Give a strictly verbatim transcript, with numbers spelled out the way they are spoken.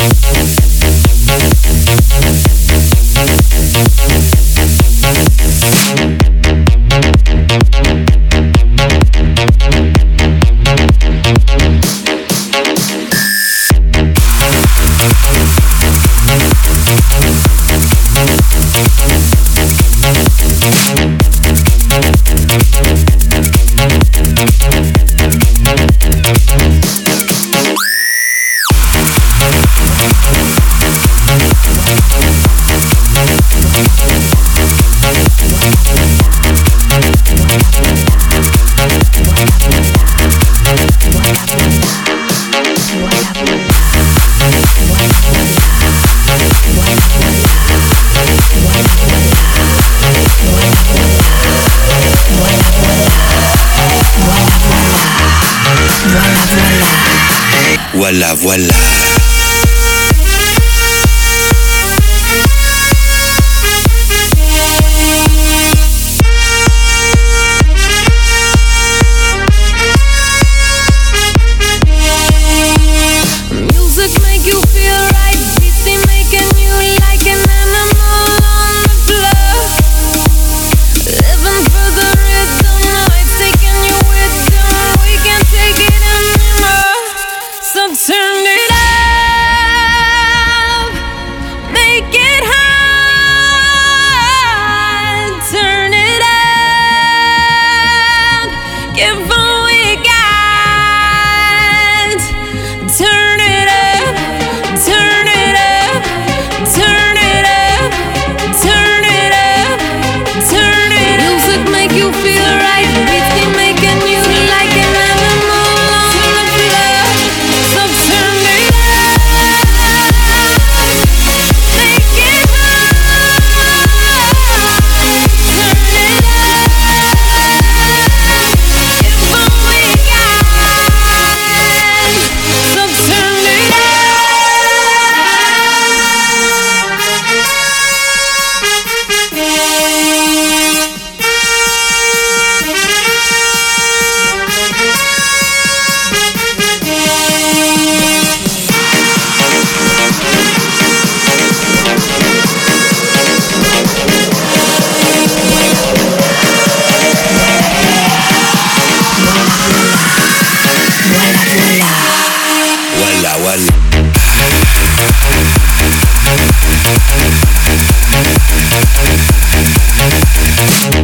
Voilà, voilà. Turn it up, make it hot. Turn it up, give all we got. Turn it up, turn it up, turn it up, turn it up, turn it up. Music make you feel right, beats keep making you like an animal on the floor. So turn it up, make it hot. Turn it up, give all we got. So turn it up. Voilà, voilà.